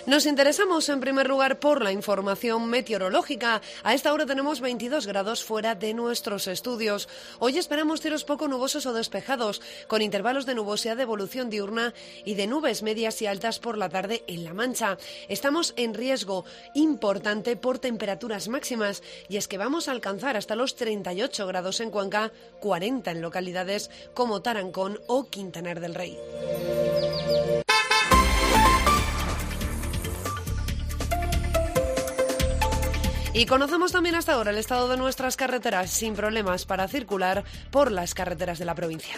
Nos interesamos en primer lugar por la información meteorológica. A esta hora tenemos 22 grados fuera de nuestros estudios. Hoy esperamos cielos poco nubosos o despejados, con intervalos de nubosidad de evolución diurna y de nubes medias y altas por la tarde en La Mancha. Estamos en riesgo importante por temperaturas máximas, y es que vamos a alcanzar hasta los 38 grados en Cuenca, 40 en localidades como Tarancón o Quintanar del Rey. Y conocemos también hasta ahora el estado de nuestras carreteras sin problemas para circular por las carreteras de la provincia.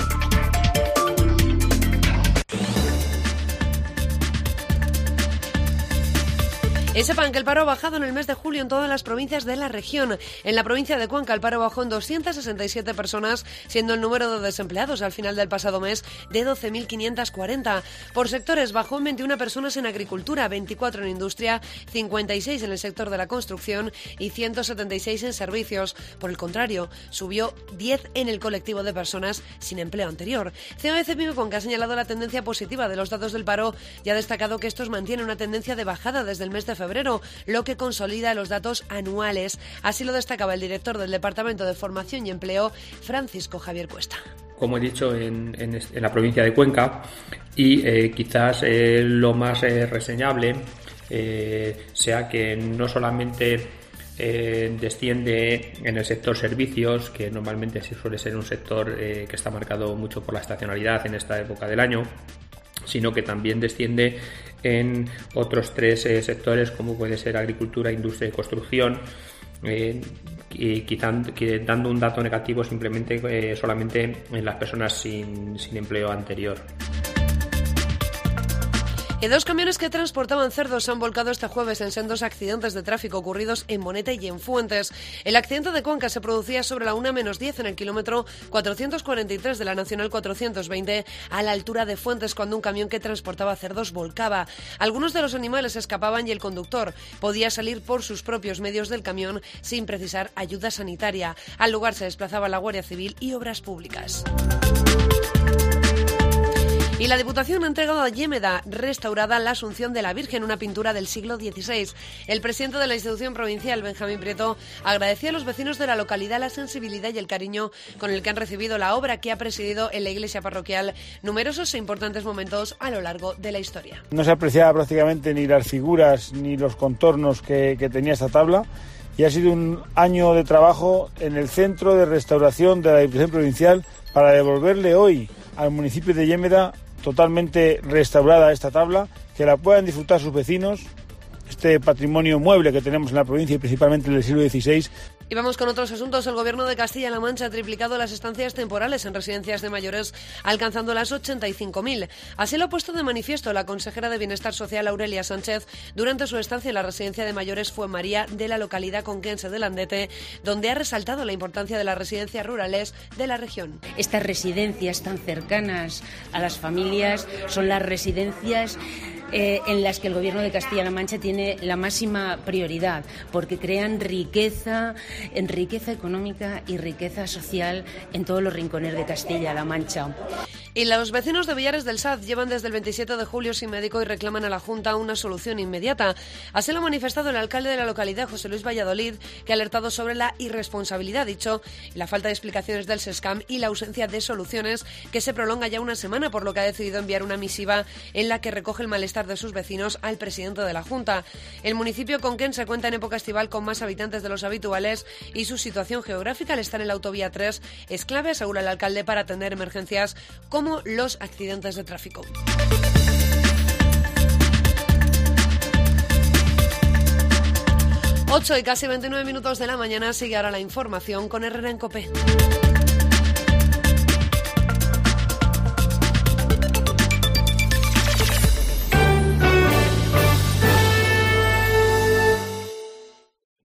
Y sepan que el paro ha bajado en el mes de julio en todas las provincias de la región. En la provincia de Cuenca el paro bajó en 267 personas, siendo el número de desempleados al final del pasado mes de 12.540. Por sectores bajó en 21 personas en agricultura, 24 en industria, 56 en el sector de la construcción y 176 en servicios. Por el contrario, subió 10 en el colectivo de personas sin empleo anterior. COE-CEPIME Cuenca ha señalado la tendencia positiva de los datos del paro y ha destacado que estos mantienen una tendencia de bajada desde el mes de febrero, lo que consolida los datos anuales. Así lo destacaba el director del Departamento de Formación y Empleo, Francisco Javier Cuesta. Como he dicho, en la provincia de Cuenca, y quizás lo más reseñable sea que no solamente desciende en el sector servicios, que normalmente sí suele ser un sector que está marcado mucho por la estacionalidad en esta época del año, sino que también desciende en otros tres sectores, como puede ser agricultura, industria y construcción, y quizá dando un dato negativo simplemente solamente en las personas sin empleo anterior. Y 2 camiones que transportaban cerdos se han volcado este jueves en sendos accidentes de tráfico ocurridos en Monete y en Fuentes. El accidente de Cuenca se producía sobre la 1:10 en el kilómetro 443 de la Nacional 420 a la altura de Fuentes, cuando un camión que transportaba cerdos volcaba. Algunos de los animales escapaban y el conductor podía salir por sus propios medios del camión sin precisar ayuda sanitaria. Al lugar se desplazaba la Guardia Civil y Obras Públicas. Y la Diputación ha entregado a Llémeda restaurada la Asunción de la Virgen, una pintura del siglo XVI. El presidente de la institución provincial, Benjamín Prieto, agradeció a los vecinos de la localidad la sensibilidad y el cariño con el que han recibido la obra, que ha presidido en la iglesia parroquial numerosos e importantes momentos a lo largo de la historia. No se apreciaba prácticamente ni las figuras ni los contornos que tenía esta tabla, y ha sido un año de trabajo en el Centro de Restauración de la Diputación Provincial para devolverle hoy al municipio de Llémeda totalmente restaurada esta tabla, que la puedan disfrutar sus vecinos, este patrimonio mueble que tenemos en la provincia y principalmente del siglo XVI. Y vamos con otros asuntos. El Gobierno de Castilla-La Mancha ha triplicado las estancias temporales en residencias de mayores, alcanzando las 85.000. Así lo ha puesto de manifiesto la consejera de Bienestar Social, Aurelia Sánchez, durante su estancia en la residencia de mayores Fuenmaría de la localidad conquense de Landete, donde ha resaltado la importancia de las residencias rurales de la región. Estas residencias tan cercanas a las familias son las residencias en las que el Gobierno de Castilla-La Mancha tiene la máxima prioridad, porque crean riqueza económica y riqueza social en todos los rincones de Castilla-La Mancha. Y los vecinos de Villares del Saz llevan desde el 27 de julio sin médico y reclaman a la Junta una solución inmediata. Así lo ha manifestado el alcalde de la localidad, José Luis Valladolid, que ha alertado sobre la irresponsabilidad, dicho, la falta de explicaciones del SESCAM y la ausencia de soluciones, que se prolonga ya una semana, por lo que ha decidido enviar una misiva en la que recoge el malestar de sus vecinos al presidente de la Junta. El municipio conquense cuenta en época estival con más habitantes de los habituales y su situación geográfica al estar en la autovía 3 es clave, asegura el alcalde, para atender emergencias como los accidentes de tráfico. 8 y casi 29 minutos de la mañana, sigue ahora la información con Herrera en COPE.